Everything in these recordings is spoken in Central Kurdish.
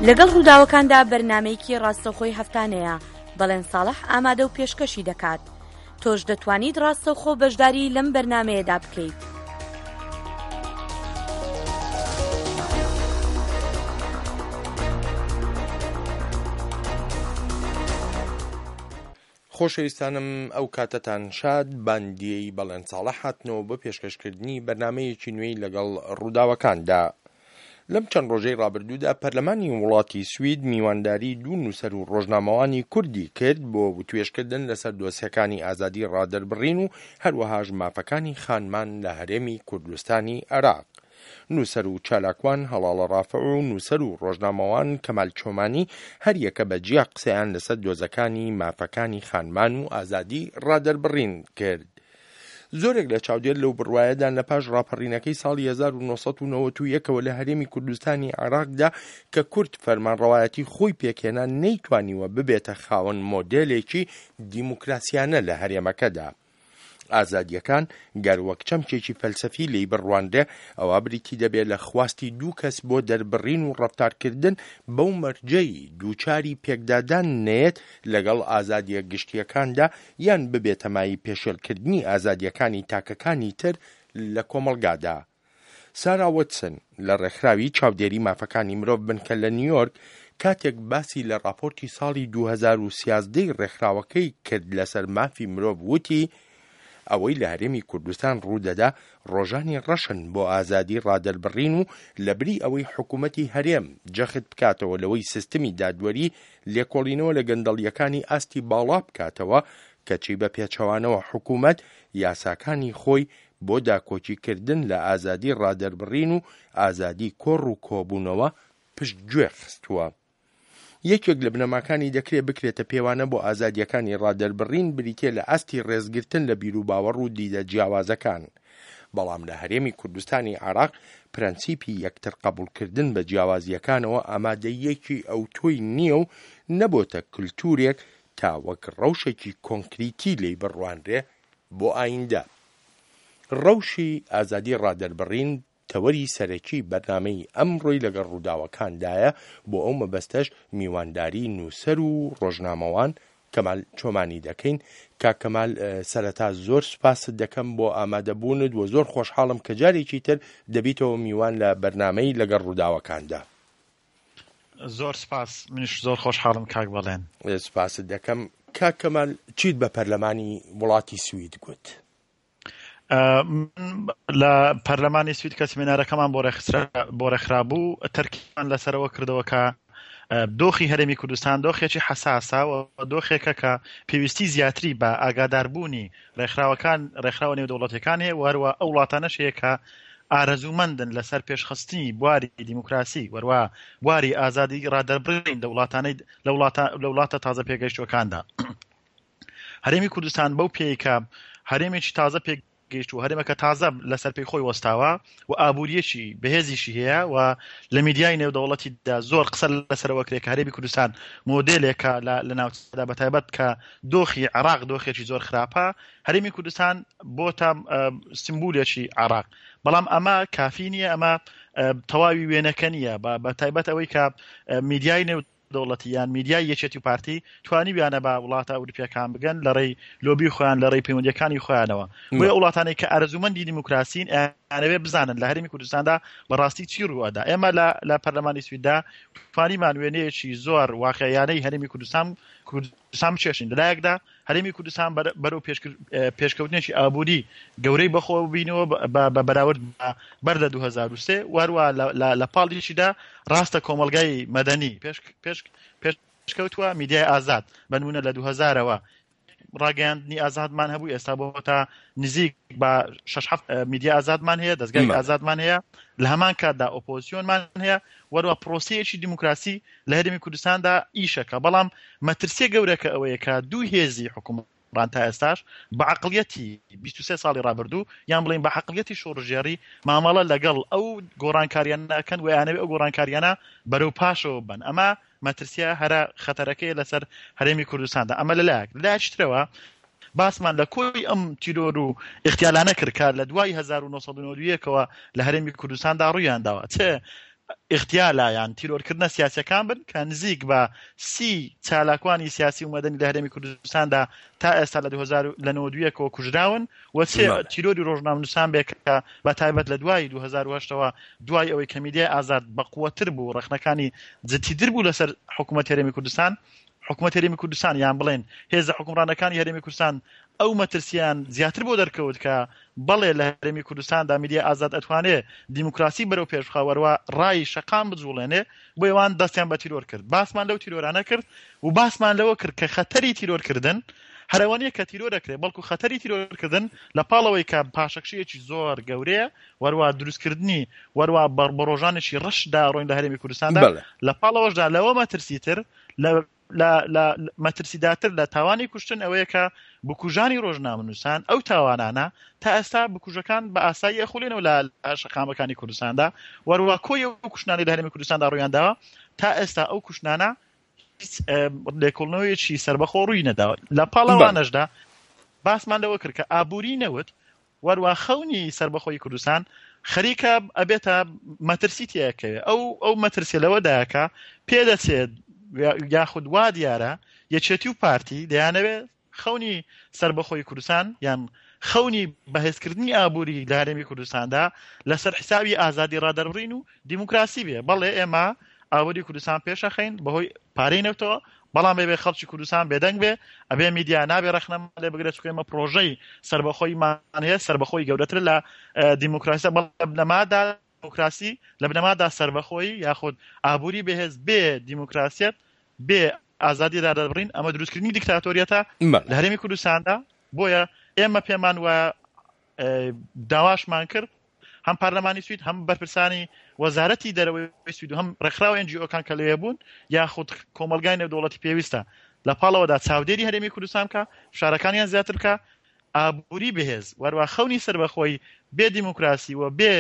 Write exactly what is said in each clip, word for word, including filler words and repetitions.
لەگەڵ ڕووداوەکاندا بەرنامەیەکی ڕاستەوخۆی هەفتانەیە بەڵێن ساڵح ئامادە و پێشکەشی دەکات. تۆش دەتوانیت ڕاستەوخۆ بەشداری لەم بەرنامەیەدا بکەیت. خۆشەویستانم ئەو کاتتان شاد باندیەی بەڵێن ساڵح هاتنەوە بە پێشکەشکردنی بەرنامەیەکی نوێی لەگەڵ ڕووداوەکاندا. لەم چەند ڕۆژەی ڕابردوودا پەرلەمانی وڵاتی سوید میوانداری دوو نووسەر و ڕۆژنامەوانی کوردی کرد بۆ وتوێشکردن لەسەر دۆسیەکانی ئازادی ڕادەربڕین و هەروەهاش مافەکانی خانمان لە هەرێمی کوردستانی عێراق. نووسەر و چالاکوان هەڵاڵە ڕافع و نووسەر و ڕۆژنامەوان کەمال چۆمانی هەر یەکە بەجیا قسەیان لەسەر دۆزەکانی مافەکانی خانمان و ئازادی ڕادەربڕین کرد. زۆرێک لە چاودێر لەو بڕوایەدان لە پاش ڕاپەڕینەکەی ساڵی هەزار و نۆسەد و نەوەت و یەکەوە لە هەرێمی کوردستانی عێراقدا کە کورد فەرمانڕەوایەتی خۆی پێکێنا نەیتوانیوە ببێتە خاوەن مۆدێلێکی دیموکراسیانە لە هەرێمەکەدا. ئازادیەکان گەر وەک چەمکێکی فەلسەفی لی بڕواندە ئەوە بریتی دەبێت لە خواستی دوو کەس بۆ دەربڕین و ڕەفتارکردن بەو مەرجەی دووچاری پێکدادان نێت لەگەڵ ئازادیە گشتیەکاندا یان ببێتە مای پێشێلکردنی ئازادیەکانی تاکەکانی تر لە کۆمەڵگادا. سارا وەتسن لە ڕێکخراوی چاودێری مافەکانی مرۆڤ بنکە لە نیویۆرک کاتێک باسی لە راپۆرتی ساڵی دوو هەزار و سیازدەی ڕێکخراوەکەی کرد لەسەر مافی مرۆڤ وتی ئەوەی لە هەرێمی کوردستان ڕوودەدا ڕۆژانی ڕەشن بۆ ئازادی ڕادەربڕین و لەبری ئەوەی حکوومەتی هەرێم جەخت بکاتەوە لەوەی سیستمی دادوەری لێکۆڵینەوە لە گەندەڵیەکانی ئاستی باڵا بکاتەوە کەچی بە پێچەوانەوە حکوومەت یاساکانی خۆی بۆ داکۆچیکردن لە ئازادی ڕادەربڕین و ئازادی کۆڕ و کۆبوونەوە پشت گوێ خستووە. یەکێک لە بنەماکانی دەکرێت بکرێتە پێوانە بۆ ئازادیەکانی ڕادەربڕین بریتێ لە ئاستی ڕێزگرتن لە بیر و باوەڕ و دیدە جیاوازەکان. بەڵام لە هەرێمی کوردستانی عێراق پرەنسیپی یەکتر قبولکردن بە جیاوازیەکانەوە ئامادەیەکی ئەوتۆی نییە و نەبۆتە کللتورێک تا وەک ڕەوشێکی کۆنکریتی لێی بڕوانرێ بۆ ئایندە. ڕەوشی ئازادی ڕادەربڕین تەوەری سەرەکی بەرنامەی ئەمڕۆی لەگەڵ ڕووداوەکاندایە بۆ ئەو مەبەستەش میوانداری نووسەر و ڕۆژنامەوان کەمال چۆمانی دەکەین. کاک کەمال سەرەتا زۆر سوپاست دەکەم بۆ ئامادەبوونت و زۆر خۆشحاڵم کە جارێکی تر دەبیتەوە میوان لە بەرنامەی لەگەڵ ڕووداوەکاندا. زۆر سپاس، منیش زۆر خۆشحاڵم کاک بەڵێن. سپاست دەکەم. کاک کەمال چیت بە پەرلەمانی وڵاتی سوید گوت؟ لە پەرلەمانی سوید کە سمینارەکەمان بۆ ڕێکخرا بوو تەرکیبمان لەسەرەوە کردەوە کە دۆخی هەرێمی کوردستان دۆخێکی حەساسە و دۆخێکە کە پێویستی زیاتری بە ئاگاداربوونی ڕێکخراوەکان ڕێکخراوە نێودەوڵەتیەکان هەیە و هەروە ئەو وڵاتانەش هەیە کە ئارەزوومەندن لەسەر پێشخستنی بواری دیموکراسی وەروە بواری ئازادی ڕادەربڕین لە وڵاتانەی لە وڵاتە تازە پێگەیشتوەکاندا. هەرێمی کوردستان بەو پێی کە هەرێمێکی تازە پێ گەیشت و هەرێمەکە تازە لەسەر پێی خۆی وەستاوە و ئابووریەکی بەهێزیشی هەیە و لە میدیای نێودەوڵەتیدا زۆر قسە لەسەرەوە کرێت کە هەرێمی کوردستان مۆدێلێکە لە ناوچەدا بەتایبەت کە دۆخی عێراق دۆخێکی زۆر خراپە. هەرێمی کوردستان بۆتە سمبولێکی عێراق، بەڵام ئەمە کافی نییە، ئەمە تەواوی وێنەکە نییە. بەتایبەت ئەوەی کە میدیای نێو دەوڵەتیان میدیای یەکێتی و پارتی توانی بیانە بە وڵاتە ئەوروپیەکان بگەن لە ڕێی لۆبی خۆیان لە ڕێی پەیوەندیەکانی خۆیانەوە. بۆیە وڵاتانەی کە ئارەزوومەندی دیموکراسین ئەوێ بزانن لە هەرێمی کوردستاندا بەڕاستی چی ڕووەدا. ئێمە لە پەرلەمانی سویددا توانیمان وێنەیەکی زۆر واقعیانەی هەرێمی کوردستان کوردستان بچێشین. لەلایەکدا هەرێمی کوردستان بەرەو پێشکەوتنێکی ئابووری گەورەی بەخۆ ببینەوە بە بەراورد بەر لە دوو هەزار و سێ وەروە لە پاڵیشیدا ڕاستە کۆمەلگای مەدەنی پێشکەوتووە میدیای ئازاد بەنمونە لە دوو هەزارەوە ڕاگەیاندنی ئازادمان هەبوو، ئێستا بۆتە نزیک بە شەش هەفت میدیا ئازادمان هەیە، دەستگای ئازادمان هەیە، لە هەمان کاتدا ئۆپۆزیسیۆنمان هەیە، وەروە پرۆسەیەکی دیموکراسی لە هەرێمی کوردستاندا ئیشەکە. بەڵام مەترسیە گەورەکە ئەوەیە کە دوو هێزی حکوومەت تا ئێستاش بە عەقڵیەتی بیست و سێ ساڵی ڕابردوو یان بڵین بە عەقڵیەتی شۆڕژێری مامەڵە لەگەڵ ئەو گۆڕانکاریانەکەن و یانەوێ ئەو گۆڕانکاریانە بەرەو پاشەوە بن. ئەمە مەترسیە هەرە خەتەرەکەی لەسەر هەرێمی کوردستاندا. ئەمە لەلایەک لایەکترەوە باسمان لە کۆی ئەم تیرۆر و اختیالانە کرد کە لە دوای هەزار و نۆسەد و نۆ و یەکەوە لە هەرێمی کوردستاندا ڕوویانداوە چێ اغتیالایان تیرۆرکردنە سیاسیەکان بن کە نزیک بە سی چالاکوانی سیاسی و مەدەنی لە هەرێمی کوردستاندا تا ئێستا لە لە نۆ دووەکەوە کوژراون و چێ تیرۆری ڕۆژنامەنووسان بێ کە بە تایبەت لە دوای دو هەزار و هەشتەوە دوای ئەوەی کە میدیای ئازاد بەقووەتر بوو ڕەخنەکانی جددیتر بوو لەسەر حکوومەت هەرێمی کوردستان حکوومەت هەرێمی کوردستان یان بڵێن هێزە حکومڕانەکانی هەرێمی کوردستان ئەو مەترسیان زیاتر بۆ دەرکەوت کە بەڵێ لە هەرێمی کوردستاندا میدیای ئازاد ئەتوانێ دیموکراسی بەرەو پێشخەوەرەوە ڕای شەقام بجوڵێنێ بۆ ئێوان دەستیان بە تیرۆر کرد باسمان لەو تیرۆرانە کرد و باسمان لەوە کرد کە خەتەری تیرۆرکردن هەروانەیە کە تیرۆر دەکرێت بەڵکو خەتەری تیرۆرکردن لە پاڵەوەی کە پاشەکشەیەکی زۆر گەورەیە وەروە دروستکردنی وەروە بەڕۆژانێکی ڕەشدا ڕۆین لە هەرێمی کوردستاندا لە پاڵەوەشدا لەوە مەترسیتر لە لە مەترسیداتر لە تاوانی کوشتن ئەوەیە کە بکوژانی ڕۆژنامەنووسان ئەو تاوانانە تا ئێستا بکوژەکان بە ئاسایی ئەخولێنەوە لە شەقامەکانی کوردستاندا وەروە کۆی ئەو کوشتانی لە هەرێمی کوردستاندا ڕوویانداوە تا ئێستا ئەو کوشتانە لێکۆڵنەوەیەکی سربەخۆ ڕووی نەداوە لە پاڵەوانەشدا باسمان لەوە کرد کە ئابووری نەوت وەروە خەونی سربەخۆی کوردستان خەریکە ئەبێتە مەترسیتیەکەوێت ئەو ئەو مەترسیە لەوەدایە کە پێدەچێت یاخود وا دیارە یەکێتی و پارتی دەیانەوێت خەونی سربەخۆی کوردستان یان خەونی بەهێزکردنی ئابووری لە هەرێمی کوردستاندا لەسەر حسابی ئازادی ڕادەربڕین و دیموکراسی بێ بەڵێ ئێمە ئابووری کوردستان پێشەخەین بەهۆی پارەی نەوتەوە بەڵام بێ خەڵکی کوردستان بێدەنگ بێ ئەبێ میدیا نابێ ڕەخنەمە لێ بگرێت چکە ئێمە پرۆژەی سربەخۆیمان هەیە سربەخۆی گەورەتر لە دیموکراسی بەڵام بنەمادا دیموکراسی لە بنەمادا سربەخۆی یاخود ئابووری بەهێز بێ دیموکراسیەت بێ ئازادی دادەبڕین ئەمە دروستکردنی دیکتاتۆریەتە لە هەرێمی کوردستاندا بۆیە ئێمە پێمان وایە داواشمان کرد هەم پارلەمانی سوید هەم بەرپرسانی وەزارەتی دەرەوەی سوید و هەم ڕێکخراو ئێن جی ئۆکان کە لێ بوون یاخود کۆمەلگای نێودەوڵەتی پێویستە لە پاڵەوەدا چاودێری هەرێمی کوردستان بکە شارەکانیان زیاتر بکە ئابووری بەهێز وەروە خەونی سربەخۆی بێ دیموکراسی و بێ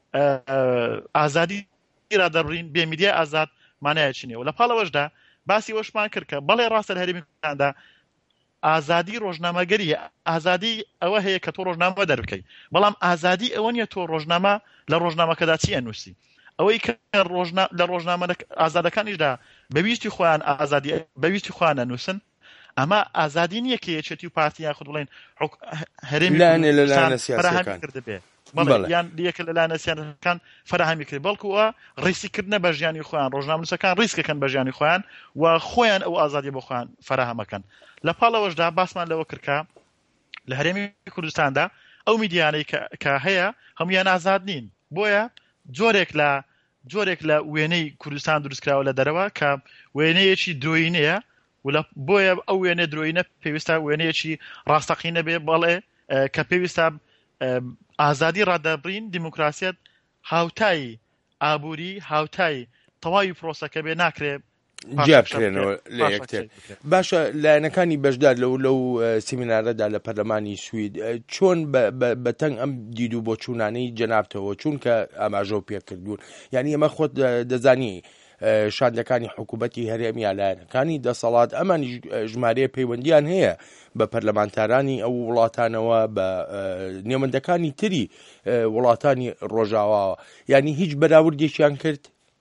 ئازادی ڕادەبڕین بێ میدیای ئازاد مانایەکی نێوە لە پاڵەوەشدا باسی وەشمان کرد کە بەڵێ ڕاستە لە هەرێمی کوردستاندا ئازادی ڕۆژنامەگەری ئازادی ئەوە هەیە کە تۆ ڕۆژنامە دەربکەی بەڵام ئازادی ئەوە نیە تۆ ڕۆژنامە لە ڕۆژنامەکەدا چی ئەنووسی ئەوەی کە لە ڕۆژنامە ئازادەکانیشدا بەویستی خۆیان ئازادی بەویستی خۆیان ئەنووسن ئەمە ئازادی نییە کە یەکێتی و پارتی یاخود بڵێن هەرێمی کوردستان فراهەمی کردبێ یان یەکە لەلایەنە سیاسەکان فراهەمی کرد بەڵکوەوە ڕیسیکردنە بە ژیانی خۆیان ڕۆژنامەنووسەکان ڕیسکەکەن بە ژیانی خۆیان و خۆیان ئەو ئازادی بۆ خۆیان فراهەمەکەن لە پاڵەوەشدا باسمان لەوە کردکە لە هەرێمی کوردستاندا ئەو میدیانەی کە هەیە هەمویان ئازاد نین بۆیە جۆرێک لە جۆرێک لە وێنەی کوردستان دروستکراوە لە دەرەوە کە وێنەیەکی درۆینەیە بۆیە ئەو وێنە درۆینە پێویستە وێنەیەکی ڕاستەقینە بێ بەڵێ کە پێویستە ئازادی ڕادەبڕین دیموکراسیەت هاوتای ئابووری هاوتای تەواوی پرۆسەکە بێ ناکرێت جیابکرێنەوە لە یەکتر باشە لایەنەکانی بەشدار لەو لەو سیمینارەدا لە پەرلەمانی سوید چۆن بەتەنگ ئەم دید و بۆ چوونانەی جەنابتەوە چونکە ئاماژە پێ کردوون یعنی ئەمە خۆت دەزانی شاندەکانی حکوومەتی هەرێمی لایەنەکانی دەسەڵات ئەمانی ژمارەیە پەیوەندیان هەیە بە پەرلەمانتارانی ئەو وڵاتانەوە بە نێوەندەکانی تری وڵاتانی ڕۆژاواوە یعنی هیچ بەراوردێکیان کرد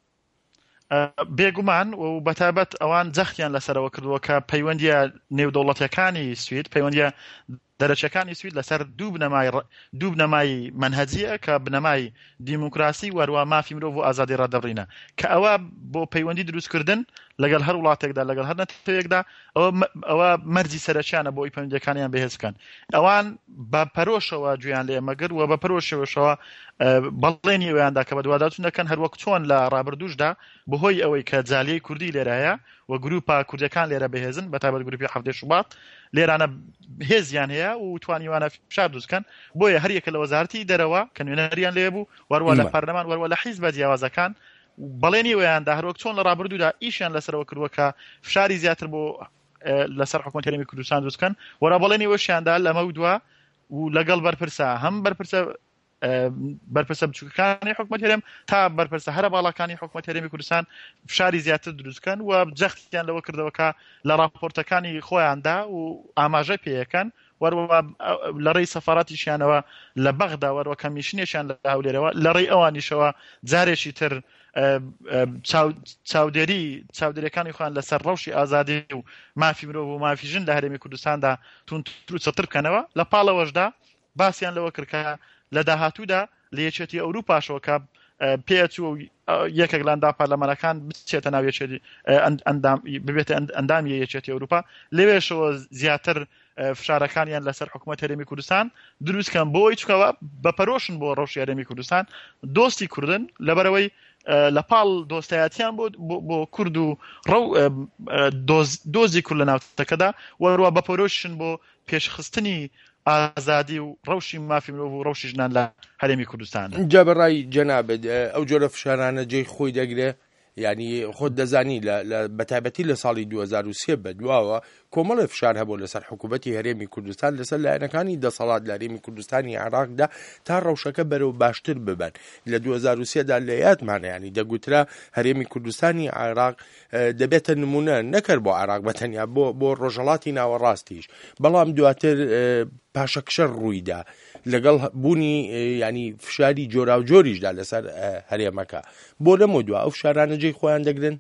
بێگومان و بەتابەت ئەوان جەختیان لەسەرەوە کردووە کە پەیوەندیە نێودەوڵەتیەکانی سوید پەیوەندیە دەرەچەکانی سوید لەسەر دوو بنەمای دوو بنەمای منهەجیە کە بنەمای دیموکراسی وەروە مافی مرۆڤ و ئازادی ڕادەبڕینە کە ئەوە بۆ پەیوەندی دروستکردن لەگەڵ هەر وڵاتێکدا لەگەڵ هەر نەتەوەیەکدا ئەوە ئەوە مەرجی سەرچیانە بۆ ئەوی پەیوەندیەکانیان بەهێز بکەن ئەوان بە پەرۆشەوە گوێیان لێ ئێمەگر و بە پەرۆشەوەشەوە بەڵێنی ئەویاندا کە بە دوواداچوون دەکەن هەروەک چۆن لە ڕابردووشدا بەهۆی ئەوەی کە جالیەی کوردی لێرایە و گروپا کوردەکان لێرە بەهێزن بەتابەت گروپی هەفتەی شوبات لێرانە هێزیان هەیە و توانیوانە فشار دروستکەن بۆیە هەر یەکە لە وەزارەتی دەرەوە کە نوێنەریان لێ بوو وەروە لە پەرلەمان وەروە لە حیزبە جیاوازەکان بەڵێنی ئەویاندا هەروەک چۆن لە ڕابردوودا ئیشیان لەسەرەوە کردووە کە فشاری زیاتر بۆ لەسەر حکوومەت هەرێمی کوردستان دروستکەن وەرە بەڵێنی وەشیاندا لەمە دووە و لەگەڵ بەرپرسە هەم بەرپرسە بەرپرسە بچووکەکانی حکوومەت هەرێم تا بەرپرسە هەرە باڵەکانی حکوومەت هەرێمی کوردستان فشاری زیاتر دروستکەن و جەختیان لەوە کردەوە کە لە راپۆرتەکانی خۆیاندا و ئاماژە پێیەکەن وەروە لە ڕێی سەفارەتیشیانەوە لە بەغدا وەروە کەمیشنێکیان لە هەولێرەوە لە ڕێی ئەوانیشەوە جارێکی تر چاودێری چاودێریەکانی خۆیان لەسەر ڕەوشی ئازادی و مافی مرۆڤ و مافی ژن لە هەرێمی کوردستاندا تونتر و چەتر بکەنەوە لە پاڵەوەشدا باسییان لەوە کردکە لە داهاتوودا لە یەکێتی ئەوروپاشەوە کە پێچوو یەکێک لە ئەندام پارلەمانەکان بچێتە ناو یەکێتی ببێتە ئەندامی یەکێتی ئەوروپا لەوێشەوە زیاتر فشارەکانیان لەسەر حکوومەت هەرێمی کوردستان دروستکەن بۆی چکەوە بەپەرۆشن بۆ ڕەوشی هەرێمی کوردستان دۆستی کوردن لەبەرەوەی لە پاڵ دۆستایەتیان بۆ کورد و دۆزی کورد لە ناوتەکەدا وەروە بەپەرۆشن بۆ پێشخستنی ئازادی و ڕەوشی مافی مرۆڤ و ڕەوشی ژنان لە هەرێمی کوردستان. جا بەڕای جەنابەت ئەو جۆرە فشارانە جێی خۆی دەگرێ یعنی خۆت دەزانی بەتایبەتی لە ساڵی دوو هەزار و سێ بەدواوە کۆمەڵی فشار هەبوو لەسەر حکوومەتی هەرێمی کوردستان لەسەر لایەنەکانی دەسەڵات لە هەرێمی کوردستانی عێراقدا تا ڕەوشەکە بەرەو باشتر ببن. لە دوو هەزار و سێدا لە یادمانە ینی دەگوترا هەرێمی کوردستانی عێراق دەبێتە نمونە نەکرد بۆ عێراق بەتەنیا بۆ بۆ ڕۆژهەڵاتی ناوەڕاستیش، بەڵام دواتر پاشەکشە ڕوویدا لەگەڵ بوونی ینی فشاری جۆرا و جۆریشدا لەسەر هەرێمەکە. بۆ لەمە دووە ئەو فشارانە جێی خۆیان دەگرن؟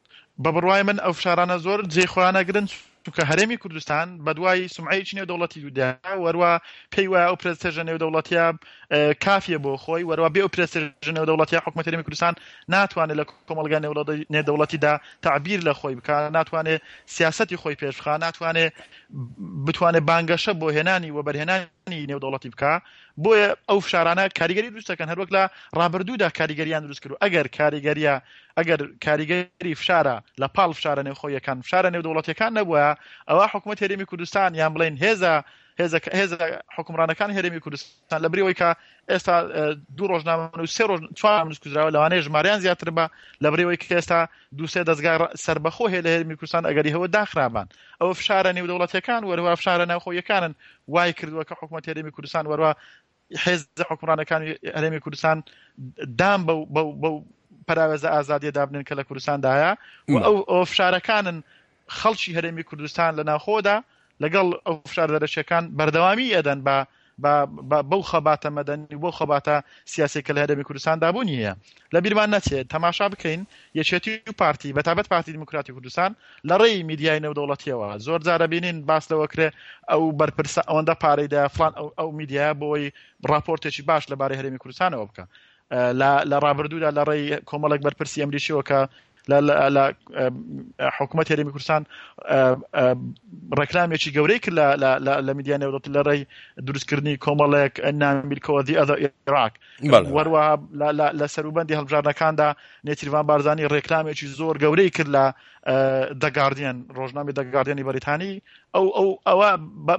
بە بڕوای من ئەو فشارانە زۆر جێی خۆیان ئەگرن چونکە هەرێمی کوردستان بەدوای سومعەیەکی نێودەوڵەتی دوودا وەروە پێی وایە ئەو پرێستێژە نێودەوڵەتیە کافیە بۆ خۆی وەروە بێ ئەو پرێستێژە نێودەوڵەتیە حکوومەت هەرێمی کوردستان ناتوانێت لە کۆمەڵگە نێودەوڵەتیدا تعبیر لە خۆی بکات، ناتوانێت سیاسەتی خۆی پێش بخات، ناتوانێت بتوانێت بانگەشە بۆ هێنانی و بەرهێنانی نێودەوڵەتی بکات. بۆیە ئەو فشارانە کاریگەری دروست دەکەن هەروەک لە ڕابردوودا کاریگەریان دروست کرد و ئەگەر کاریگەریە ئەگەر کاریگەری فشارە لە پاڵ فشارە نێوخۆیەکان فشارە نێودەوڵەتیەکان نەبووە ئەوە حکوومەت هەرێمی کوردستان یان بڵێن هێزە هێزە حکومڕانەکان هەرێمی کوردستان لە بریەوەی کە ئێستا دوو ڕۆژنامە و سێ ڕۆژ چوار نووسکراوە لەوانەیە ژماریان زیاتر بە لە بریەوەی کە ئێستا دووسێ دەستگای سەربەخۆ هەیە لە هەرێمی کوردستان ئەگەری هەوە داخرابان. ئەوە فشارە نێودەوڵەتیەکان وەروە فشارە ناوخۆیەکانن وای کردووە کە حکوومەت هەرێمی کوردستان وەروە حێزە حکومڕانەکانی هەرێمی کوردستان دام بەو پەراوێزە ئازادیە دابنن کە لە کوردستاندایە و ئەو فشارەکانن خەڵکی هەرێمی کوردستان لە ناوخۆدا لەگەڵ ئەو فشار دەرەچەکان بەردەوامی ئەدەن بە بەو خەباتە مەدەنی بۆ خەباتە سیاسی کە لە هەرێمی کوردستان دابوونی هەیە. لە بیرمان نەچێت تەماشا بکەین یەکێتی و پارتی بەتابەت پارتی دیموکراتی کوردستان لە ڕێی میدیای نێودەوڵەتیەوە زۆر جارە بینین باس لەوە کرێ ئەو بەرپرسە ئەوەندە پارەیدا فلان ئەو میدیایە بۆی راپۆرتێکی باش لەبارەی هەرێمی کوردستانەوە بکە. لە ڕابردوودا لە ڕێی کۆمەڵێک بەرپرسی ئەمریکیەوە کە لە حکوومەت هەرێمی کوردستان ڕێکلامێکی گەورەی کرد لە میدیای نێودەوڵەتی لە ڕێی دروستکردنی کۆمەڵێک نامیلکەوە دی ئەدە عێراق وەروە لە سەروبەندی هەڵبژاردنەکاندا نێتیروان بارزانی ڕێکلامێکی زۆر گەورەی کرد لە دەگاردیان ڕۆژنامەی دەگاردیانی بەریتانی ئەو ئەو ئەوە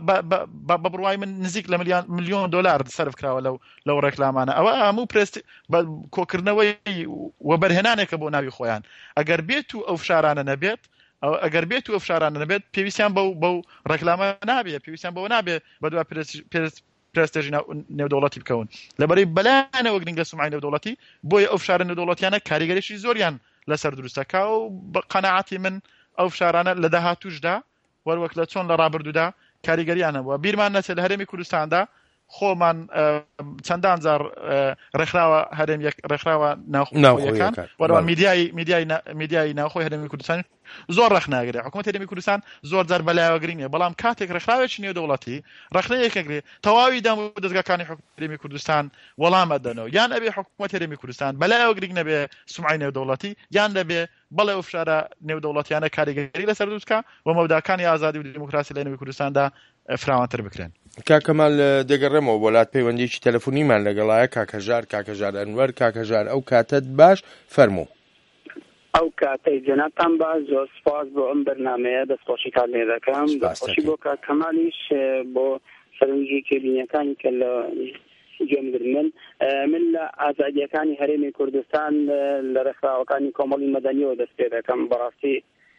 بە بڕوای من نزیک لە ملیۆن دۆلار سەرف کراوە لەو لەو ڕێکلامانە. ئەوە هەموو پرست کۆکردنەوەی وەبەرهێنانێکە بۆ ناوی خۆیان. ئەگەر بێت و ئەو فشارانە نەبێت ئەگەر بێت و ئەو فشارانە نەبێت پێویستیان بەو ڕێکلامە نابێت پێویستیان بەوە نابێت بەدوای پرستێژی نێودەوڵەتی بکەون لەبەرەی بەلایەنەوە گرنگ لە سومعەی نێودەوڵەتی. بۆیە ئەو فشارە نێودەوڵەتیانە کاریگەریشی زۆریان لەسەر دروستەکە و بە قەناعەتی من ئەو فشارانە لە داهاتووشدا وەروەک لە چۆن لە ڕابردوودا کاریگەریانەوە. بیرمان نەچێت لە هەرێمی کوردستاندا خۆمان چەندان جار ڕێکخراوە هەرێم ڕێکخراوە ناوخۆیەکان وەرەوە میدیای میدیای میدیای ناوخۆی هەرێمی کوردستان زۆر ڕێکخناگرێت. حکوومەت هەرێمی کوردستان زۆر جار بەلایەوەگرینێ بەڵام کاتێک ڕێکخراوێکی نێودەوڵەتی ڕێکخنەیەکەگرێت تەواوی دام و دەستگاکانی حکوومەت هەرێمی کوردستان وەڵام ئەدەنەوە یان ئەبێ حکوومەت هەرێمی کوردستان بەلایەوەگرنگ نەبێ سومعەی نێودەوڵەتی یان دەبێ بەڵێ ئەو فشارە نێودەوڵەتیانە کاریگەری لەسەر دروستکە و مەوداکانی ئازادی و دیموکراسی لە نێوی کوردستاندا فراوانتر بکرێن. کاکەمال دەگەڕێمەوە وڵات پەیوەندیی تەلەفۆنیمان لەگەڵایە کاکەژار کاکەژار ئەنوەر کاکەژار ئەو کاتت باش فەرموو. ئەو کاتەی جەنابتان باش زۆر سپاس بۆ ئەم بەرنامەیە دەستخۆشیتان لێ دەکەم. دەستخۆشی بۆ کاکەمالیش بۆ سەرنجی کێبینەکانی کە لە گوێمگرن. من لە ئازادیەکانی هەرێمی کوردستان لە ڕێکخراوەکانی کۆمەڵی مەدەنیەوە دەست پێ دەکەم. بەڕاستی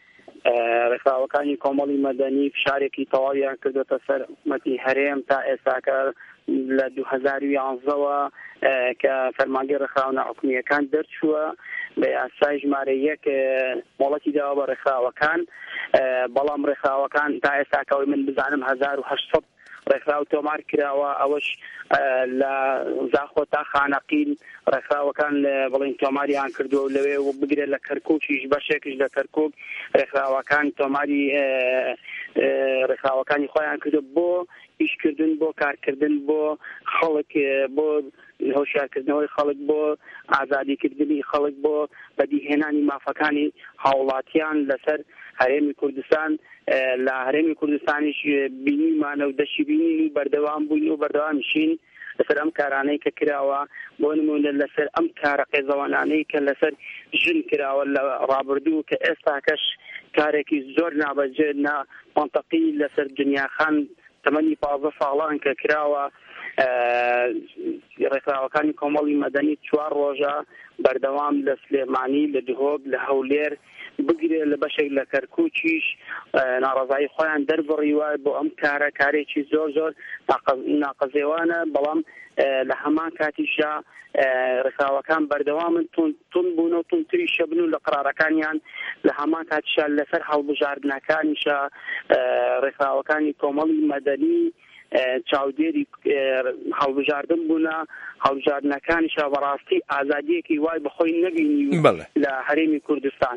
ڕێکخراوەکانی کۆمەڵی مەدەنی فشارێکی تەواویان کردوتە سەر حکوومەتی هەرێم تا ئێستاکە لە دوو هەزار و یانزەوە کە فەرمانگەی ڕێکخراوە حکوومیەکان دەرچووە بە یاسای ژمارە یەک مۆڵەتی داوە بە ڕێکخراوەکان. بەڵام ڕێکخراوەکان تا ئێستاکەوەی من بزانم هەزار و هەشت سەد ڕێکخراو تۆمار کراوە ئەوەش لە زاخۆ تا خانەقین ڕێکخراوەکان بڵین تۆماریان کردووە و لەوێ و بگرێت لە کەرکووکیش بەشێکش لە کەرکووک ڕێکخراوەکان تۆماری ڕێکخراوەکانی خۆیان کردو بۆ ئیشکردن بۆ کارکردن بۆ خەڵک بۆ هۆشیارکردنەوەی خەڵک بۆ ئازادیکردنی خەڵک بۆ بەدیهێنانی مافەکانی هاوڵاتیان لەسەر هەرێمی کوردستان لە هەرێمی کوردستانیش بینیمانە و دەشی بینین و بەردەوام بووین و بەردەوامشین لەسەر ئەم کارانەی کە کراوە بۆ نمونە لەسەر ئەم کارە قێزەوانانەی کە لەسەر ژن کراوە لە ڕابردوو کە ئێستاکەش کارێکی زۆر نابەجێ نامەنتەقی لەسەر دنیاخان تەمەنی پازدە ساڵان کە کراوە ڕێکخراوەکانی کۆمەڵی مەدەنی چوار ڕۆژە بەردەوام لە سلێمانی لە دهۆک لە هەولێر بگرێت لە بەشێک لە کەرکووکیش ناڕەزایی خۆیان دەربڕیوە بۆ ئەم کارە کارێکی زۆر زۆر ناقەزێوانە بەڵام لە هەمان کاتیشە ڕێکخراوەکان بەردەوامن تون بوون و تونتری شەبن و لە قرارەکانیان لە هەمان کاتیشە لەسەر هەڵبژاردنەکانیشە ڕێکخراوەکانی کۆمەڵی مەدەنی چاودێری هەڵبژاردن بوونە هەڵبژاردنەکانیشە بەڕاستی ئازادیەکی وای بەخۆی نەبینی لە هەرێمی کوردستان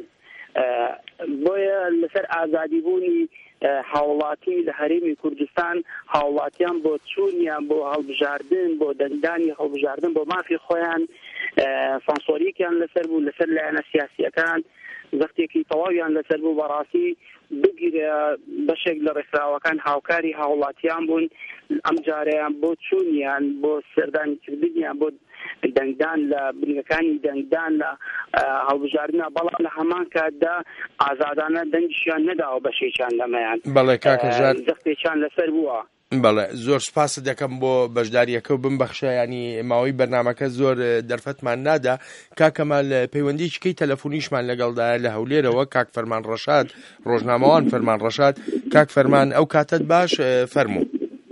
بۆیە لەسەر ئازادی بوونی هاوڵاتی لە هەرێمی کوردستان هاوڵاتیان بۆ چوونیان بۆ هەڵبژاردن بۆ دەنگدانی هەڵبژاردن بۆ مافی خۆیان سانسۆریەکیان لەسەر بوو لەسەر لایەنە سیاسیەکان زەختێکی تەواویان لەسەر بوو بەڕاستی بگیرە بەشێک لە ڕێکخراوەکان هاوکاری هاوڵاتیان بوون ئەم جارەیان بۆ چوونیان بۆ سەردانکردنیان بۆ دەنگدان لە بنگەکانی دەنگدان لە هەڵبژاردنە بەڵام لە هەمان کاتدا ئازادانە دەنگیشیان نەداوە بەشێکیان لەمەیان بەڵێ کاکەژان زەختێکیان لەسەر بووە. بەڵێ زۆر سپاس دەکەم بۆ بەشداریەکە و بمبەخشە ینی ماوەی بەرنامەکە زۆر دەرفەتمان نادا. کاکەمال پەیوەندیچکەی تەلەفۆنیشمان لەگەڵدایە لە هەولێرەوە کاک فەرمان ڕەشاد ڕۆژنامەوان فەرمان ڕەشاد. کاک فەرمان ئەو کاتت باش فەرموو.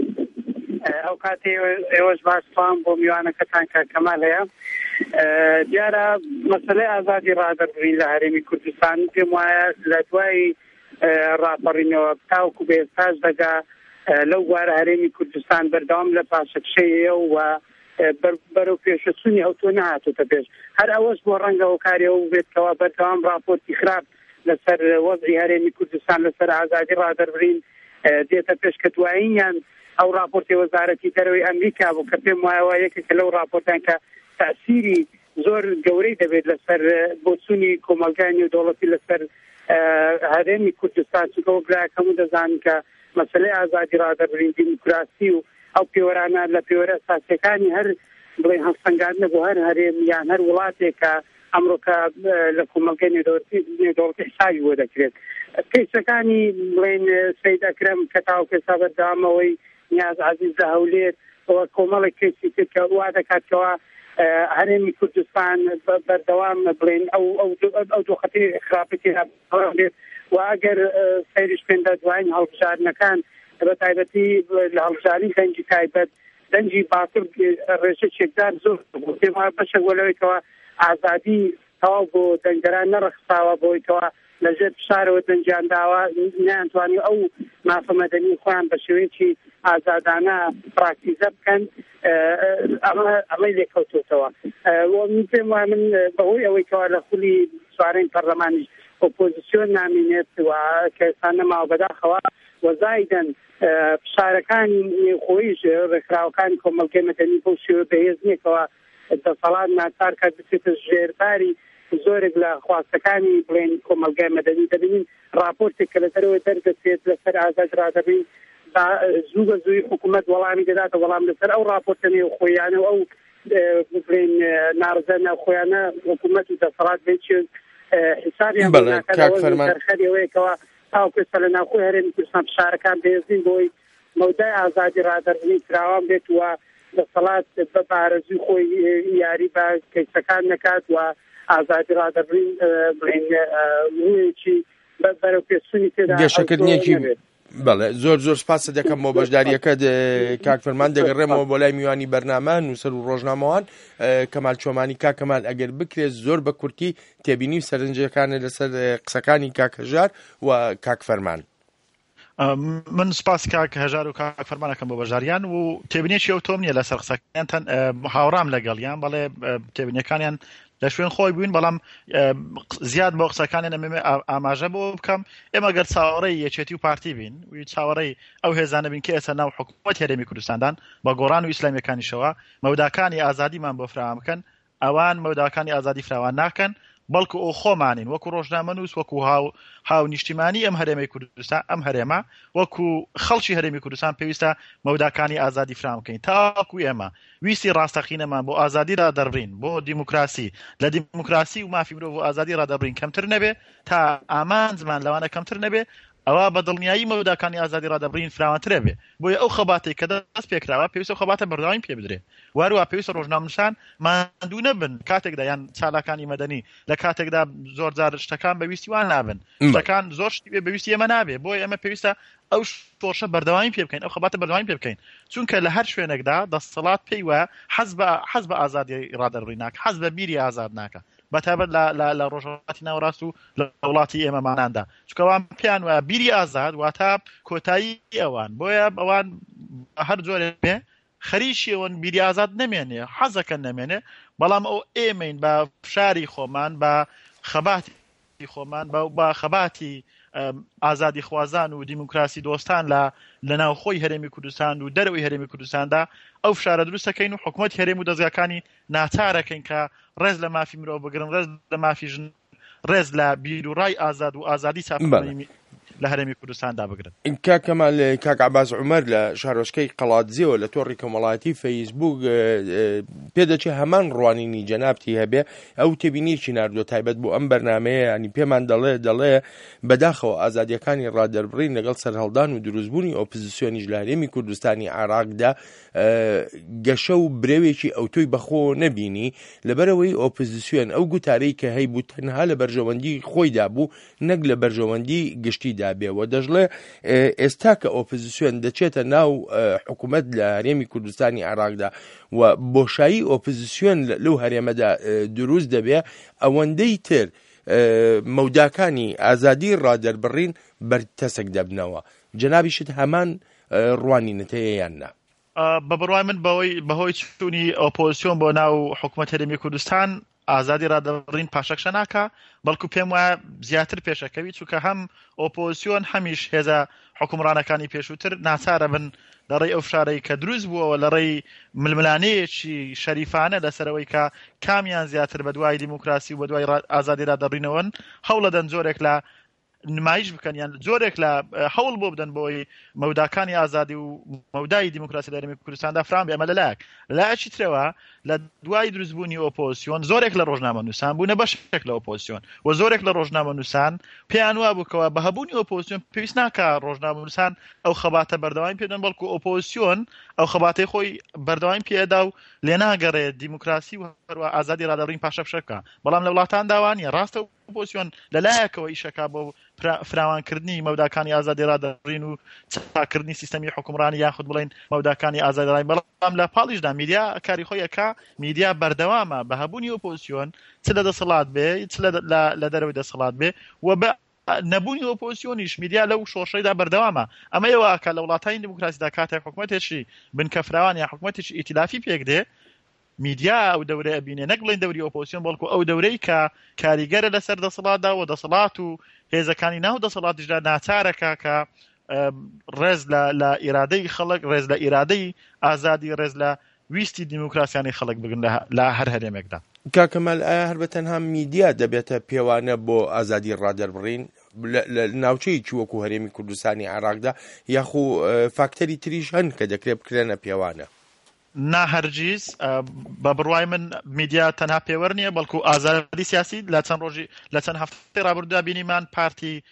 ئەو کاتێ ئێوەش باشتوان بۆ میوانەکەتان کاکەمال هەیە دیارە مەسەلەی ئازادی ڕادەربڕین لە هەرێمی کوردستان پێم وایە لە دوای ڕاپەڕینەوە تاوکو بە ئێستاش دەگا لەو وارە هەرێمی کوردستان بەردەوام لە پاشەکشەیە و بەرەو پێشەچوونی ئەوتۆ نهاتۆتە پێش هەر ئەوەش بۆ ڕەنگەوە کارێەوە بێتەوە بەردەوام راپۆرتی خراپ لەسەر وەزعی هەرێمی کوردستان لەسەر ئازادی ڕادەربڕین دێتە پێش کە دوایینیان ئەو راپۆرتی وەزارەتی دەرەوەی ئەمریکا بوو کە پێم وایەوە یەکێکە لەو راپۆرتان کە تەئسیری زۆر گەورەی دەبێت لەسەر بۆچوونی کۆمەلگانی و دەوڵەتی لەسەر هەرێمی کوردستان چونکە وەکلایەکەم دەزانن کە مەسەلەی ئازادی ڕادەربڕین دیموکراسی و ئەو پێوەرانە لە پێوەرە ئەساسیەکانی هەر بڵێ هەڵسەنگاندنە بۆ هەر هەرێم یان هەر وڵاتێکە ئەمڕۆکە لە کۆمەلگەی نێودەوڵەتی حسابی بۆ دەکرێت. کەیسەکانی بڵێن سەید ئەکرەم کە تاو پێسا بەردەوامەوەی نیاز عەزیز لە هەولێر کۆمەڵێک کەیسی تر کە وا دەکاتەوە هەرێمی کوردستان بەردەوام بڵێن ئەو دۆخەتی خراپەتی هەبێت و ئەگەر سەیریش پێندا دوایین هەڵبژاردنەکان بە تایبەتی لە هەڵبژاردنی دەنگی تایبەت دەنگی باتر ڕێژە چێکدار زۆر پێم وایە بەشێک وەلەوەیەوە ئازادی تەواو بۆ دەنگەران نەڕەخساوە بۆیەوە لەژێر فشارەوە دەنجیان داوە نەیانتوانی ئەو مافە مەدەنی خۆیان بە شێوەیەکی ئازادانە پراکتیزە بکەن ئەمەی لێکەوتوتەوە. پێم وایە من بەهۆی ئەوەی کەوا لە خولی سوارەی پەرلەمانیش ئۆپۆزیسیۆن نامێنێت و کە ئێستا نەماوە بەداخەوە وەزایدەن فشارەکانی خۆیش ڕێکخراوەکانی کۆمەلگەی مەدەنی بۆ شێوە بەهێز نییەکەوە دەسەڵات ناچار کات بچێتە ژێرباری زۆرێک لە خواستەکانی بڵێن کۆمەلگای مەدەنی دەبینین راپۆرتێک کە لە دەرەوە دەردەچێت لەسەر ئازادی ڕادەربڕین زوو بە زووی حکوومەت وەڵامی دەداتە وەڵام لەسەر ئەو راپۆرتەنێ خۆیانە و ئەو بڵێن نارزەنە خۆیانە حکوومەت و دەسەڵات بێت حسابیان بەخەریەوەیەکەوە تاو پێستا لە ناوخۆی هەرێمی کوردستان فشارەکان بێزین بۆی مەودای ئازادی ڕادەربڕین فراوان بێت و دەسەڵات بە بارەزوی خۆی یاری بە کەیسەکان نەکات و ئازادی ڕادەربڕین بڵێن ڕوویەکی بەرەو پێچوونی تێدا گەشەکردنیەکی بەڵێ زۆر زۆر سپاس دەکەم بۆ بەشداریەکەت کاک فەرمان. دەگەڕێمەوە بۆ لای میوانی بەرنامە نووسەر و ڕۆژنامەوان کەمال چۆمانی. کاکەمال ئەگەر بکرێت زۆر بە کورتی تێبینی و سەرنجەکانە لەسەر قسەکانی کاکەژار و کاک فەرمان. من سپاس کاک هەژار و کاک فەرمانەکەم بۆ بەژاریان و تێبینێکی ئەو تۆم نییە لەسەر قسەکانیان هاوڕام لەگەڵیان بەڵێ تێبینەکانیان لە شوێن خۆی بووین بەڵام زیاد بۆ قسەکانیان ئەمێ ئاماژە بۆ بکەم ئێمە گەر چاوەڕێی یەکێتی و پارتی بین و چاوەڕێی ئەو هێزانە بین کە ئێستا ناو حکوومەت هەرێمی کوردستاندان بە گۆڕان و ئیسلامیەکانیشەوە مەوداکانی ئازادیمان بۆ فراوان بکەن ئەوان مەوداکانی ئازادی فراوان ناکەن بەڵکو ئەو خۆمانین وەکو ڕۆژنامەنووس وەکو هاو هاو نیشتیمانی ئەم هەرێمی کوردستان ئەم هەرێمە وەکو خەڵکی هەرێمی کوردستان پێویستە مەوداکانی ئازادی فراوان بکەین تاکو ئێمە ویستی ڕاستەقینەمان بۆ ئازادی ڕادەبڕین بۆ دیموکراسی لە دیموکراسی و مافی مرۆڤ بۆ ئازادی ڕادەبڕین کەمتر نەبێ تا ئامانجمان لەوانە کەمتر نەبێ ئەوە بە دڵنیایی مەوداکانی ئازادی ڕادەبڕین فراوانترە بێ بۆیە ئەو خەباتەی کە دەست پێکراوە پێویستە خەباتە بەردەوامی پێ بدرێ وارووا پێویستە ڕۆژنامەنووسان ماندوو نەبن کاتێکدا یان چالاکانی مەدەنی لە کاتێکدا زۆر جار شتەکان بەویستی وان نابن شتەکان زۆر شتی بێ بەویستی ئێمە نابێ بۆیە ئەمە پێویستە ئەو تۆشە بەردەوامی پێ بکەین ئەو خەباتە بەردەوامی پێ بکەین چونکە لە هەر شوێنێکدا دەسەڵات پێی وایە حەز بە حەز بە ئازادی ڕادەبڕین ناکە حەز بە بیری ئازاد ناکە بەتابەت لە ڕۆژهەڵاتی ناوەڕاست و لە وڵاتی ئێمەماناندا چونکەوان پێیان وایە بیری ئازاد واتە کۆتایی ئەوان بۆیە ئەوان هەر جۆرێک بێ خەریکی ئەوەن بیری ئازاد نەمێنێ حەزەکەن نەمێنێ بەڵام ئەو ئێمەین بە فشاری خۆمان بە خەباتی خۆمان بە خەباتی ئازادی خوازان و دیموکراسی دۆستان لە لەناوخۆی هەرێمی کوردستان و دەرەوەی هەرێمی کوردستاندا ئەو فشارە دروستەکەین و حکوومەت هەرێم و دەستگاکانی ناچارەکەین کە ڕێز لە مافی مرۆڤ بگرن ڕێز لە مافی ژن ڕێز لە بیر و ڕای ئازاد و ئازادی چاپەڕێنی لە هەرێمی کوردستاندا بگرن. کاک کەمال کاک عەباس عومەر لە شارۆچکەی قەڵاتزیەوە لە تۆڕی کۆمەڵایەتی فەیسبوک پێدەچێت هەمان ڕوانینی جەنابتی هەبێ ئەو تێبینیی ناردووە تایبەت بۆ ئەم بەرنامەیە ینی پێمان دەڵێ دەڵێ بەداخەوە ئازادیەکانی ڕادەربڕین لەگەڵ سەرهەڵدان و دروستبوونی ئۆپۆزیسیۆنیش لە هەرێمی کوردستانی عێراقدا گەشە و برێوێکی ئەوتۆی بەخۆ نەبینی لەبەرەوەی ئۆپۆزیسیۆن ئەو گوتارەی کە هەیبوو تەنها لە بەرژەوەندی خۆیدا بوو نەک لە بەرژەوەندی گشتیدا بێەوە دەژڵێ ئێستا کە ئۆپۆزیسیۆن دەچێتە ناو حکوومەت لە هەرێمی کوردستانی عێراقدا و بۆشایی ئۆپۆزیسیۆن لەو هەرێمەدا دروست دەبێ ئەوەندەی تر مەوداکانی ئازادی ڕادەربڕین بەرتەسک دەبنەوە جەنابیشت هەمان ڕوانینەتەیە یان نا؟ بە بڕوای من بەوەی بەهۆی چوونی ئۆپۆزیسیۆن بۆ ناو حکوومەت هەرێمی کوردستان ئازادی ڕادەبڕین پاشەکشە ناکە بەڵکو پێم وایە زیاتر پێشەکەوی چونکە هەم ئۆپۆزیسیۆن هەمیش هێزە حکومڕانەکانی پێشووتر ناچارە بن لەڕێی ئەو فشارەی کە دروست بووەوە لەڕێی ململانەیەکی شەریفانە لەسەرەوەی کە کامیان زیاتر بە دوای دیموکراسی و بە دوای ئازادی ڕادەبڕینەوەن هەوڵ دەدەن جۆرێک لە نمایش بکەن یان جۆرێک لە هەوڵ بۆ بدەن بۆی مەوداکانی ئازادی و مەودای دیموکراسی لە هەرێمی کوردستاندا فرام بێ ئەمە لەلایەک لەلایەکی ترەوە لە دوای دروستبوونی ئۆپۆزیسیۆن زۆرێک لە ڕۆژنامەنووسان بوونە بەشێک لە ئۆپۆزیسیۆن و زۆرێک لە ڕۆژنامەنووسان پێیان وا بووکەوە بە هەبوونی ئۆپۆزیسیۆن پێویست ناکە ڕۆژنامەنووسان ئەو خەباتە بەردەوامی پێدەن بەڵکو ئۆپۆزیسیۆن ئەو خەباتەی خۆی بەردەوامی پێدا و لێ ناگەڕێت دیموکراسی و هەروە ئازادی ڕادەبڕین پاشەکشە بکە بەڵام لە وڵاتان داوانیە ڕاستە ئۆپۆزیسیۆن لەلایەکەوە ئیشەکە بۆ فراوانکردنی مەوداکانی ئازادی ڕادەبڕین و چاکردنی سیستەمی حکومڕانی یاخود بڵێن مەوداکانی ئازادی ڕادەبڕین بەڵام لە پاڵیشدا میدیا کاری خۆی ئەکا میدیا بەردەوامە بە هەبوونی ئۆپۆزیسیۆن چ لە دەسەڵات بێ چ لە دەرەوەی دەسەڵات بێ و بە نەبوونی ئۆپۆزیسیۆنیش میدیا لەو شۆڕشەیدا بەردەوامە ئەمە ئێوە کە لە وڵاتانی دیموکراسیدا کاتێک حکوومەتێکی بنکە فراوان یا حکوومەتێکی ئیتیلافی پێک دێ میدیا ئەو دەورەیە بینێ نەک بڵێن دەوری ئۆپۆزیسیۆن بەڵکو ئەو دەورەی کە کاریگەرە لەسەر دەسەڵاتدا و دەسەڵات و هێزەکانی ناو دەسەڵاتیشدا ناچارەکە کە ڕێز لە ئیرادەی خەڵک ڕێز لە ئیرادەی ئازادی ڕێز لە ویستی دیموکراسیانی خەڵک بگن لە هەر هەرێمێکدا. کاکەمال ئایا هەر بە تەنها میدیا دەبێتە پێوانە بۆ ئازادی ڕادەربڕین لە ناوچەیەکی وەکو هەرێمی کوردستانی عێراقدا یاخو فاکتەری تریش هەن کە دەکرێت بکرێنە پێوانە؟ نا هەرگیز بە بڕوای من میدیا تەنها پێوە نییە بەڵکو ئازادی سیاسی لە چەند ڕۆژی لە چەند هەفتەی ڕابردوودا بینیمان پارتی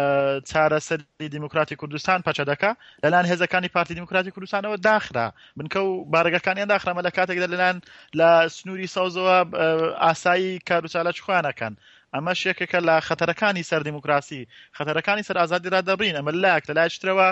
چارەسەری دیموکراتی کوردستان پەچە دەکا لەلایەن هێزەکانی پارتی دیموکراتی کوردستانەوە داخرا بنکە و بارگەکانیان داخرا لە کاتێکدا لەلایەن لە سنووری سەوزەوە ئاسایی کاروچالەج خوانەکەن ئەمە شێکێکە لە خەتەرەکانی سەر دیموکراسی خەتەرەکانی سەر ئازادی ڕادەبڕین ئەمە لایەک لەلایەکترەوە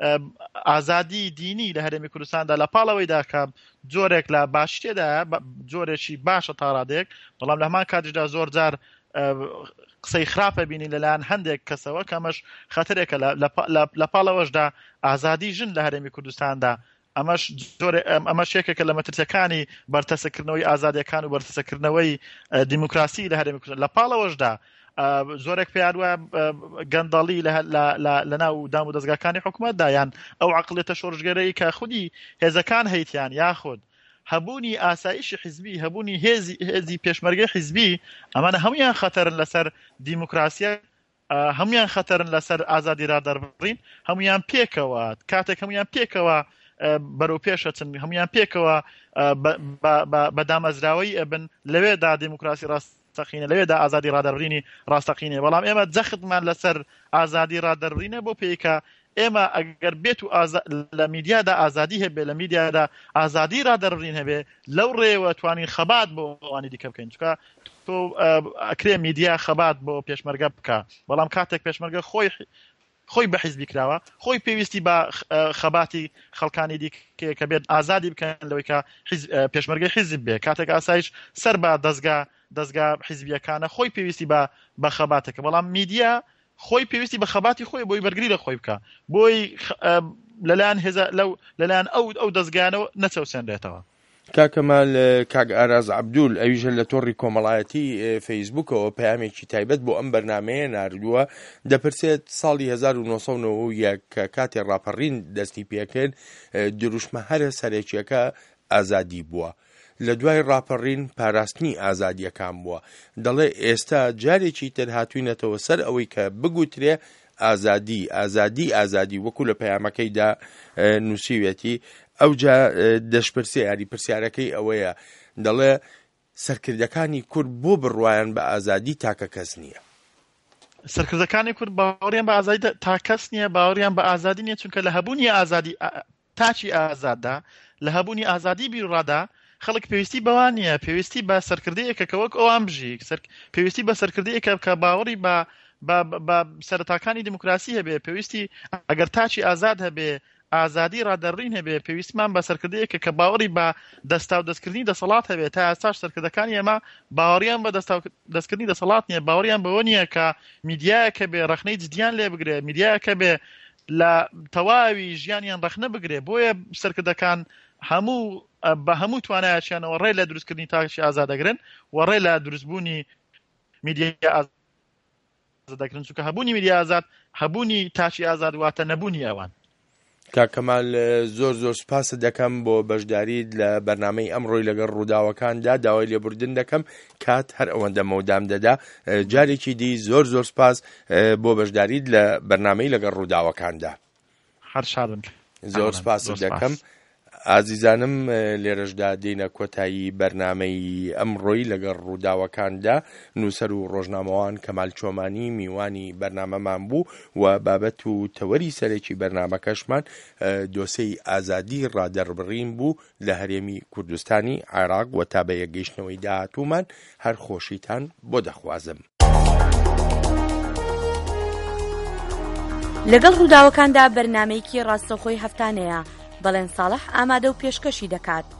ئازادی دینی لە هەرێمی کوردستاندا لە پاڵەوەیدا کە جۆرێک لە باشتێدا جۆرێکی باشە تا ڕادێک بەڵام لە هەمان کاتیشدا زۆر جار قسەی خراپە بینی لەلایەن هەندێک کەسەوە کەمەش خەتەرێکە لە پاڵەوەشدا ئازادی ژن لە هەرێمی کوردستاندا ئەمەش ئەمەش یەکێکە لە مەترسیەکانی بەرتەسەکردنەوەی ئازادیەکان و بەرتەسەکردنەوەی دیموکراسی لە هەرێمی کوردستان لە پاڵەوەشدا زۆرێک پێیان وایە گەندەڵی لە ناو دام و دەستگاکانی حکوومەتدا یان ئەو عەقڵێتە شۆڕژگەرەی کە خودی هێزەکان هەیتیان یاخود هەبوونی ئاسایشی حیزبی هەبوونی هێزی پێشمەرگەی حیزبی ئەمانە هەمویان خەتەرن لەسەر دیموکراسیە هەمویان خەتەرن لەسەر ئازادی ڕادەربڕین هەمویان پێکەوە کاتێک هەمویان پێکەوە بەرەو پێشەچن هەمویان پێکەوە بە دامەزراوەی ئەبن لەوێدا دیموکراسی ڕاستەقینە لەوێدا ئازادی ڕادەربڕینی ڕاستەقینێ بەڵام ئێمە جەختمان لەسەر ئازادی ڕادەربڕینە بۆ پێیکە ئێمە ئەگەر بێت و لە میدیادا ئازادی هەبێ لە میدیادا ئازادی ڕادەربڕین هەبێ لەو ڕێوە توانین خەبات بۆ ئەوانی دیکە بکەین چونکە تۆ ئەکرێ میدیا خەبات بۆ پێشمەرگە بکە بەڵام کاتێک پێشمەرگە خۆی خۆی بە حیزبی کراوە خۆی پێویستی بە خەباتی خەڵکانی دیکە کە بێت ئازادی بکەن لەوەی کە پێشمەرگەی حیزب بێ کاتێک ئاسایش سەر بە دەستگا دەستگا حیزبیەکانە خۆی پێویستی بە خەباتەکە بەڵام میدیا خۆی پێویستی بە خەباتی خۆی بۆی بەرگری لە خۆی بکە بۆی لەلایەن هێزە لەو لەلایەن ئەو ئەو دەستگانەوە نەچەوسێنرێتەوە. کاکەمال کاک ئاراز عەبدول ئەویژە لە تۆڕی کۆمەڵایەتی فەیسبووکەوە پەیامێکی تایبەت بۆ ئەم بەرنامەیە ناردووە دەپرسێت ساڵی هەزار و نۆ سەد و نۆ و یەک کە کاتێ ڕاپەڕین دەستی پێکرد دروشمە هەرە سەرەکیەکە ئازادی بووە لە دوای ڕاپەڕین پاراستنی ئازادیەکان بووە دەڵێ ئێستا جارێکی تر هاتووینەتەوە سەر ئەوەی کە بگوترێ ئازادی ئازادی ئازادی وەکو لە پەیامەکەیدا نووسیوێتی ئەو جا دەشپرسێ یاری پرسیارەکەی ئەوەیە دەڵێ سەرکردەکانی کورد بۆ بڕوایان بە ئازادی تاکە کەس نییە. سەرکردەکانی کورد باوەڕیان بە ئازادی تا کەس نییە باوەڕیان بە ئازادی نییە چونکە لە هەبوونی ئازادی تاچی ئازاددا لە هەبوونی ئازادی بیرڕادا خەڵک پێویستی بەوان نییە پێویستی بە سەرکردەیەکە کە وەک ئەوان بژی پێویستی بە سەرکردەیەکە کە باوەڕی بە بە سەرەتاکانی دیموکراسی هەبێ پێویستی ئەگەر تاچی ئازاد هەبێ ئازادی ڕادەرڕین هەبێ پێویستمان بە سەرکردەیەکە کە باوەڕی بە دەستا و دەستکردنی دەسەڵات هەبێ تا ئێستاش سەرکردەکانی ئێمە باوەڕیان بە دەستکردنی دەسەڵات نییە باوەڕیان بەوە نییە کە میدیایەکە بێ ڕەخنەی جدیان لێ بگرێ میدیایەکە بێ لە تەواوی ژیانیان ڕەخنە بگرێ بۆیە سەرکردەکان هەموو بە هەموو توانایەتیانەوە ڕێ لە دروستکردنی تاچی ئازاد دەگرن و ڕێ لە دروستبوونی میدیای ئازاد دەگرن چونکە هەبوونی میدیای ئازاد هەبوونی تاچی ئازاد واتە نەبوونی ئەوان. کاکەمال زۆر زۆر سپاس دەکەم بۆ بەشداریت لە بەرنامەی ئەمڕۆی لەگەڵ ڕووداوەکاندا داوای لێبوردن دەکەم کات هەر ئەوەندە مەودام دەدا جارێکی دی زۆر زۆر سپاس بۆ بەشداریت لە بەرنامەی لەگەڵ ڕووداوەکاندا. هەر شادن. زۆر سپاس دەکەم. ئازیزانم لێرەشدا دێنە کۆتایی بەرنامەی ئەمڕۆی لەگەڵ ڕووداوەکاندا نووسەر و ڕۆژنامەوان کەمال چۆمانی میوانی بەرنامەمان بوو و بابەت و تەوەری سەرێکی بەرنامەکەشمان دۆسەی ئازادی ڕادەربڕین بوو لە هەرێمی کوردستانی عێراق و تا بە یەکگەیشتنەوەی داهاتوومان هەر خۆشیتان بۆ دەخوازم. لەگەڵ ڕووداوەکاندا بەرنامەیەکی ڕاستەوخۆی هەفتانەیە بەڵێن ساڵح ئامادە و پێشکەشی دەکات.